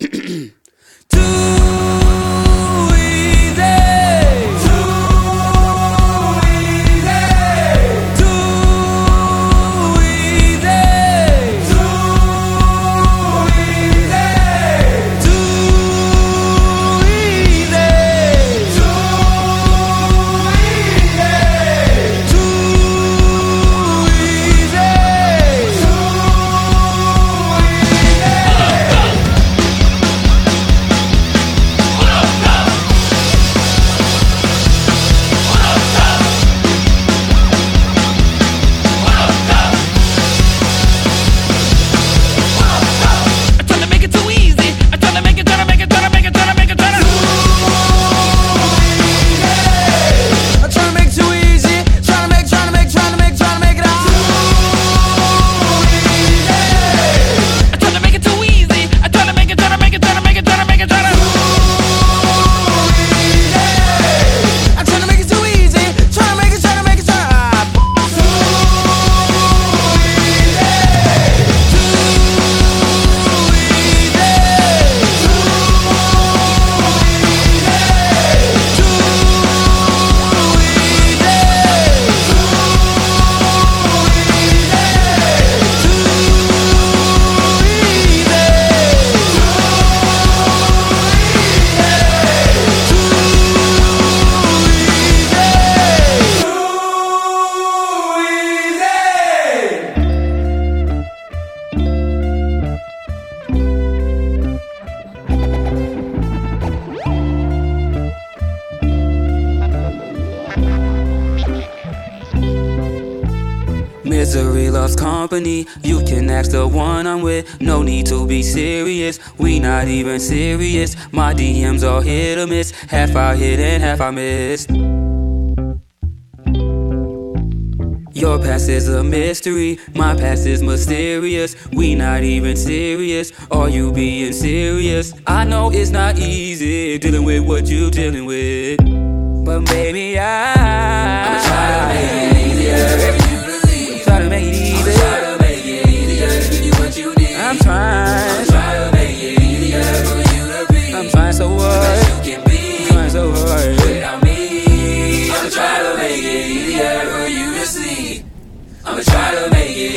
Misery loves company. You can ask the one I'm with. No need to be serious. We not even serious. My DMs are hit or miss. Half I hit and half I missed. Your past is a mystery. My past is mysterious. We not even serious. Are you being serious? I know it's not easy dealing with what you dealing with, but baby I'ma try to make it easier. Try to make it easy. I'm trying to make it easier to give you what you need. I'm trying to make it easier for you to be. I'm trying so hard. The best you can be. I'm trying so hard. Without me, I'm trying to make it easier for you to see. I'm trying to make it